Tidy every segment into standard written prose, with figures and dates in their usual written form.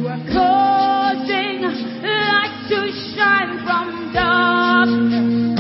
are causing light to shine from darkness.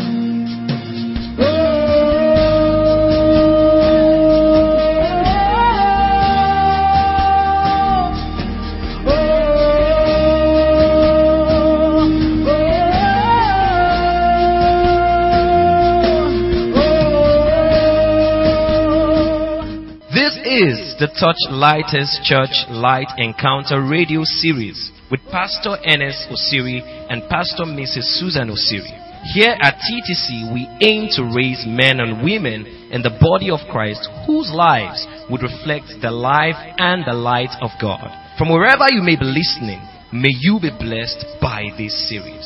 Is the Torchlighters Church Light Encounter radio series with Pastor Ernest Osiri and Pastor Mrs. Susan Osiri. Here at TTC, we aim to raise men and women in the body of Christ whose lives would reflect the life and the light of God. From wherever you may be listening, may you be blessed by this series.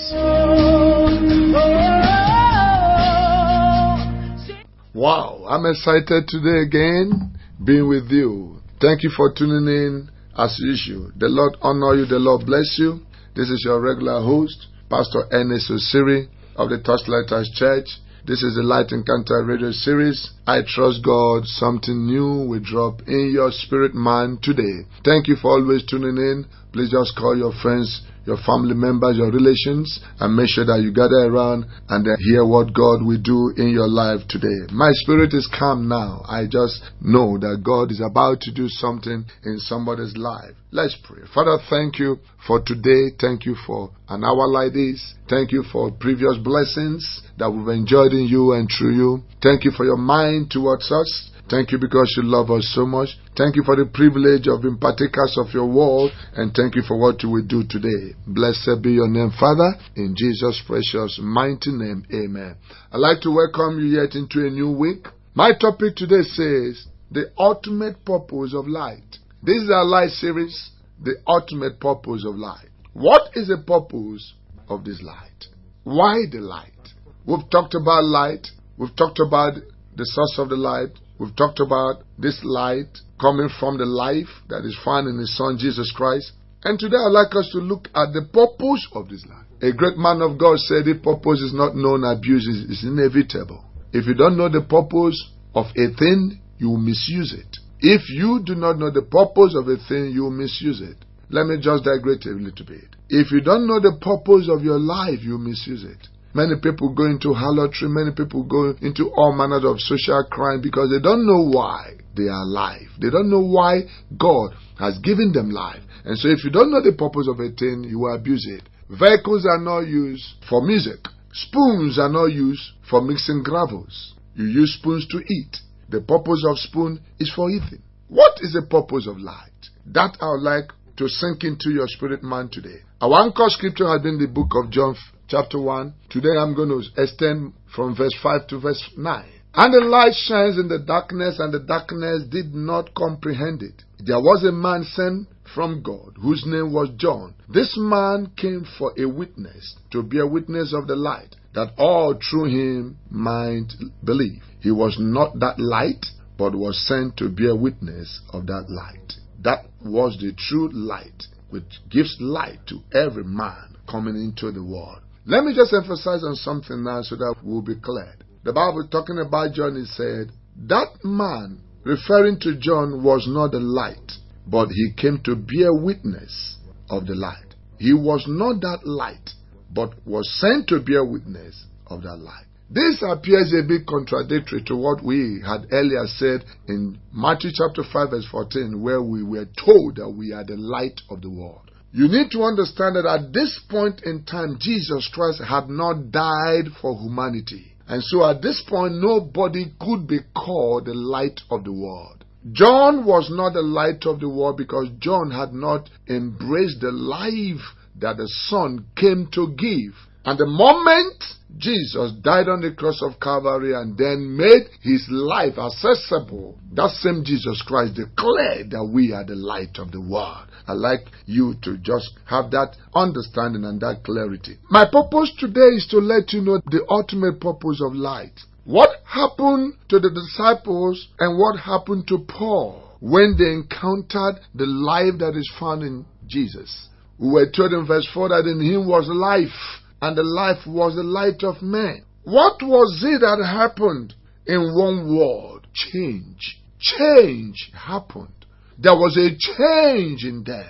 Wow, I'm excited today again being with you. Thank you for tuning in as usual. The Lord honor you. The Lord bless you. This is your regular host, Pastor Ernest Osiri of the Torchlighters Church. This is the Light Encounter radio series. I trust God something new will drop in your spirit man today. Thank you for always tuning in. Please just call your friends, your family members, your relations, and make sure that you gather around and then hear what God will do in your life today. My spirit is calm now. I just know that God is about to do something in somebody's life. Let's pray. Father, thank you for today. Thank you for an hour like this. Thank you for previous blessings that we've enjoyed in you and through you. Thank you for your mind towards us. Thank you because you love us so much. Thank you for the privilege of being partakers of your word. And thank you for what you will do today. Blessed be your name, Father. In Jesus' precious, mighty name, amen. I'd like to welcome you yet into a new week. My topic today says, the ultimate purpose of light. This is our light series, the ultimate purpose of light. What is the purpose of this light? Why the light? We've talked about light. We've talked about the source of the light. We've talked about this light coming from the life that is found in His Son, Jesus Christ. And today I'd like us to look at the purpose of this light. A great man of God said, the purpose is not known, abuse is inevitable. If you don't know the purpose of a thing, you will misuse it. If you do not know the purpose of a thing, you will misuse it. Let me just digress a little bit. If you don't know the purpose of your life, you will misuse it. Many people go into harlotry. Many people go into all manners of social crime because they don't know why they are alive. They don't know why God has given them life. And so if you don't know the purpose of a thing, you will abuse it. Vehicles are not used for music. Spoons are not used for mixing gravels. You use spoons to eat. The purpose of spoon is for eating. What is the purpose of light? That I would like to sink into your spirit man today. Our anchor scripture has been the book of John chapter 1. Today I'm going to extend from verse 5 to verse 9. And the light shines in the darkness, and the darkness did not comprehend it. There was a man sent from God, whose name was John. This man came for a witness, to bear witness of the light, that all through him might believe. He was not that light, but was sent to bear witness of that light. That was the true light, which gives light to every man coming into the world. Let me just emphasize on something now so that we'll be clear. The Bible talking about John, it said, that man, referring to John, was not the light, but he came to bear witness of the light. He was not that light, but was sent to bear witness of that light. This appears a bit contradictory to what we had earlier said in Matthew chapter 5 verse 14, where we were told that we are the light of the world. You need to understand that at this point in time, Jesus Christ had not died for humanity. And so at this point, nobody could be called the light of the world. John was not the light of the world because John had not embraced the life that the Son came to give. And the moment Jesus died on the cross of Calvary and then made his life accessible, that same Jesus Christ declared that we are the light of the world. I'd like you to just have that understanding and that clarity. My purpose today is to let you know the ultimate purpose of light. What happened to the disciples and what happened to Paul when they encountered the life that is found in Jesus? We were told in verse 4 that in him was life, and the life was the light of men. What was it that happened? In one word, change. Change happened. There was a change in them.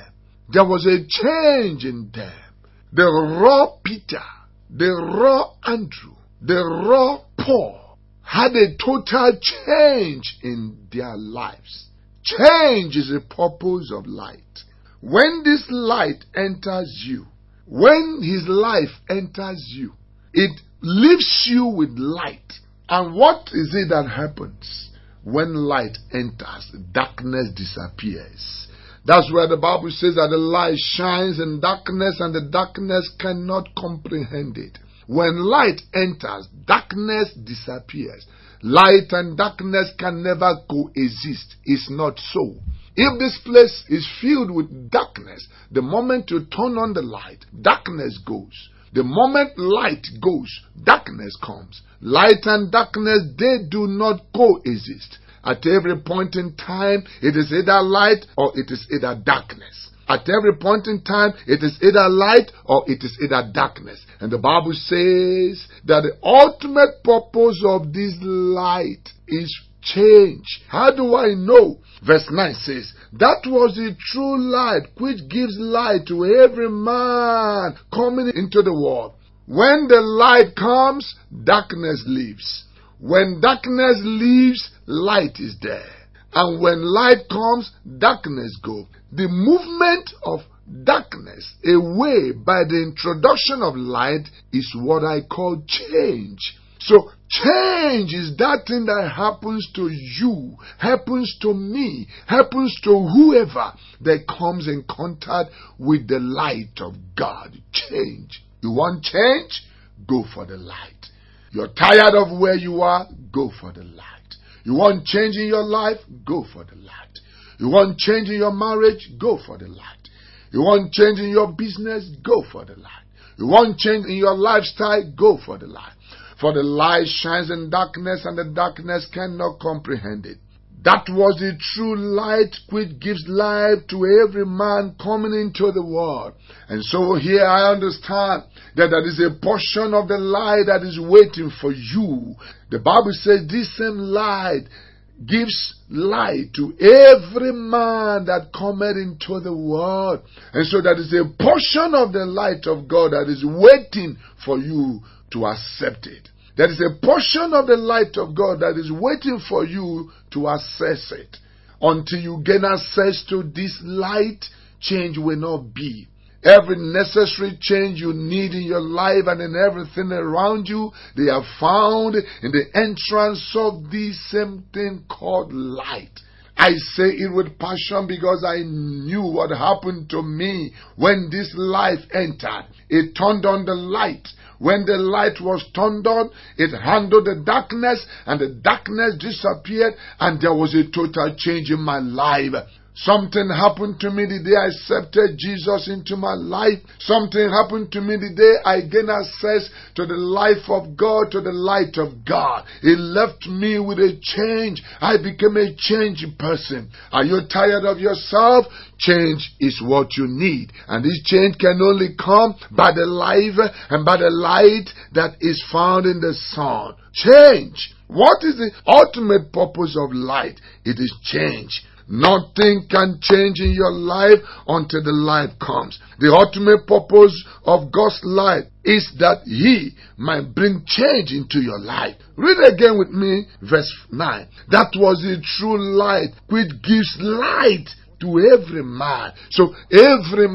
There was a change in them. The raw Peter, the raw Andrew, the raw Paul had a total change in their lives. Change is the purpose of light. When this light enters you, when his life enters you, it leaves you with light. And what is it that happens when light enters? Darkness disappears. That's where the Bible says that the light shines in darkness and the darkness cannot comprehend it. When light enters, darkness disappears. Light and darkness can never coexist. It's not so. If this place is filled with darkness, the moment you turn on the light, darkness goes. The moment light goes, darkness comes. Light and darkness, they do not coexist. At every point in time, it is either light or it is either darkness. At every point in time, it is either light or it is either darkness. And the Bible says that the ultimate purpose of this light is change. How do I know? Verse 9 says, that was the true light which gives light to every man coming into the world. When the light comes, darkness leaves. When darkness leaves, light is there. And when light comes, darkness goes. The movement of darkness away by the introduction of light is what I call change. So change is that thing that happens to you, happens to me, happens to whoever that comes in contact with the light of God. Change. You want change? Go for the light. You're tired of where you are? Go for the light. You want change in your life? Go for the light. You want change in your marriage? Go for the light. You want change in your business? Go for the light. You want change in your lifestyle? Go for the light. For the light shines in darkness, and the darkness cannot comprehend it. That was the true light which gives life to every man coming into the world. And so here I understand that there is a portion of the light that is waiting for you. The Bible says this same light gives light to every man that cometh into the world. And so there is a portion of the light of God that is waiting for you to accept it. There is a portion of the light of God that is waiting for you to access it. Until you gain access to this light, change will not be. Every necessary change you need in your life and in everything around you, they are found in the entrance of this same thing called light. I say it with passion because I knew what happened to me when this life entered. It turned on the light. When the light was turned on, it handled the darkness, and the darkness disappeared, and there was a total change in my life. Something happened to me the day I accepted Jesus into my life. Something happened to me the day I gained access to the life of God, to the light of God. It left me with a change. I became a changed person. Are you tired of yourself? Change is what you need. And this change can only come by the life and by the light that is found in the sun. Change. What is the ultimate purpose of light? It is change. Nothing can change in your life until the light comes. The ultimate purpose of God's light is that He might bring change into your life. Read again with me, verse 9. That was the true light which gives light to every man. So every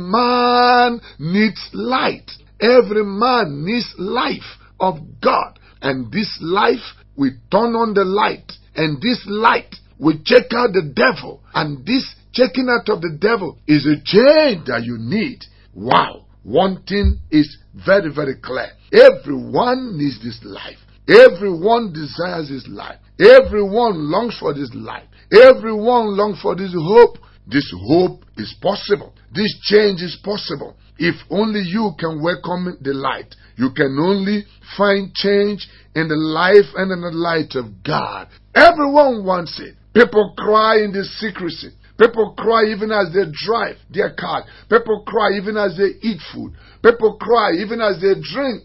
man needs light. Every man needs life of God. And this life will turn on the light. And this light will check out the devil. And this checking out of the devil is a change that you need. Wow. One thing is very, very clear. Everyone needs this life. Everyone desires this life. Everyone longs for this life. Everyone longs for this hope. This hope is possible. This change is possible. If only you can welcome the light. You can only find change in the life and in the light of God. Everyone wants it. People cry in the secrecy. People cry even as they drive their car. People cry even as they eat food. People cry even as they drink.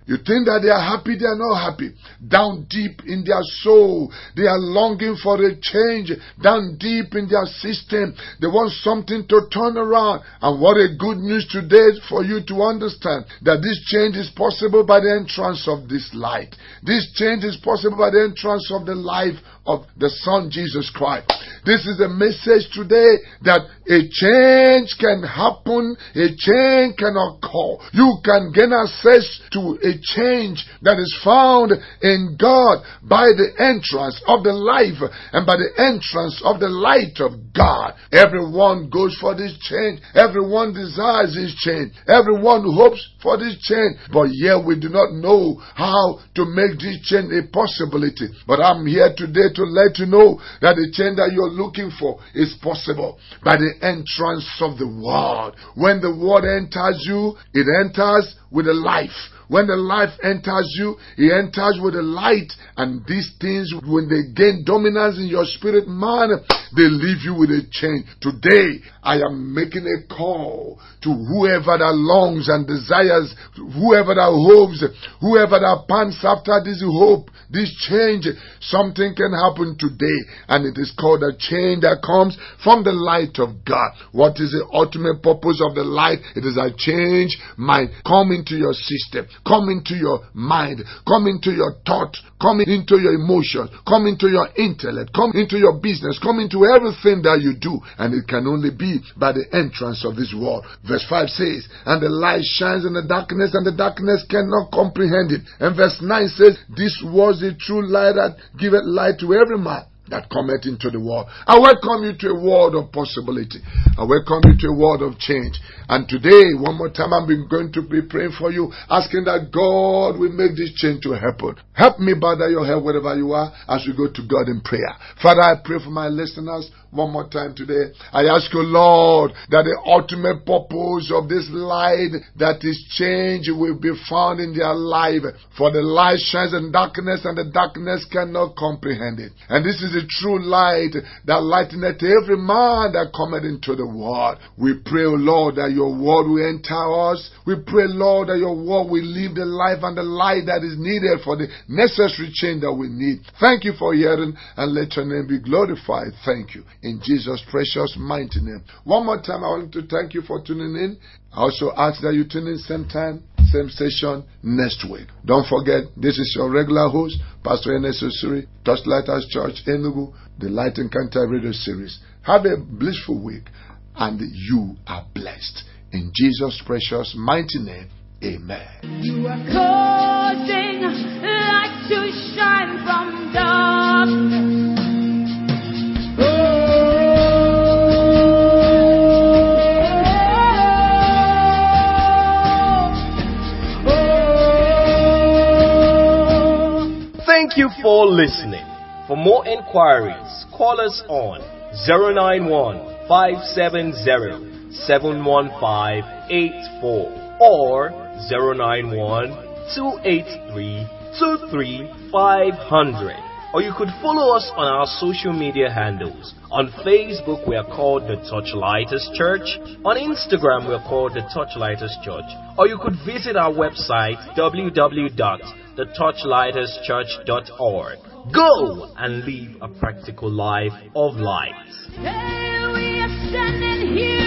You think that they are happy, they are not happy. Down deep in their soul, they are longing for a change. Down deep in their system, they want something to turn around. And what a good news today for you to understand that this change is possible by the entrance of this light. This change is possible by the entrance of the life of the Son Jesus Christ. This is a message today that a change can happen, a change can occur. You can gain access to a change that is found in God by the entrance of the life and by the entrance of the light of God. Everyone goes for this change. Everyone desires this change. Everyone hopes for this change. But yet we do not know how to make this change a possibility. But I'm here today to let you know that the change that you're looking for is possible by the entrance of the Word. When the Word enters you, it enters with a life. When the life enters you, it enters with a light. And these things, when they gain dominance in your spirit man, they leave you with a change. Today, I am making a call to whoever that longs and desires, whoever that hopes, whoever that pants after this hope, this change. Something can happen today, and it is called a change that comes from the light of God. What is the ultimate purpose of the light? It is a change might come into your system, come into your mind, come into your thought, come into your emotions, come into your intellect, come into your business, come into everything that you do. And it can only be by the entrance of this word. Verse 5 says, and the light shines in the darkness, and the darkness cannot comprehend it. And verse 9 says, this was the true light that giveth light to every man that cometh into the world. I welcome you to a world of possibility. I welcome you to a world of change. And today, one more time, I'm going to be praying for you, asking that God will make this change to happen. Help me bow down your head wherever you are as we go to God in prayer. Father, I pray for my listeners one more time today. I ask you, Lord, that the ultimate purpose of this light, that is change, will be found in their life. For the light shines in darkness, and the darkness cannot comprehend it. And this is the true light that lighteneth every man that cometh into the world. We pray, O Lord, that your word will enter us. We pray, Lord, that your word will live the life and the light that is needed for the necessary change that we need. Thank you for hearing, and let your name be glorified. Thank you. In Jesus' precious mighty name. One more time, I want to thank you for tuning in. I also ask that you tune in same time, same station next week. Don't forget, this is your regular host, Pastor Enes Osuri, Touchlighters Church, Enugu, the Light Encounter Radio Series. Have a blissful week, and you are blessed. In Jesus' precious mighty name, amen. You are causing light to shine from darkness. Thank you for listening. For more inquiries, call us on 091 570 71584 or 091 283 23500. Or you could follow us on our social media handles. On Facebook, we are called The Touchlighters Church. On Instagram, we are called The Touchlighters Church. Or you could visit our website, www.thetouchlighterschurch.org. Go and live a practical life of light. Hey, we are standing here.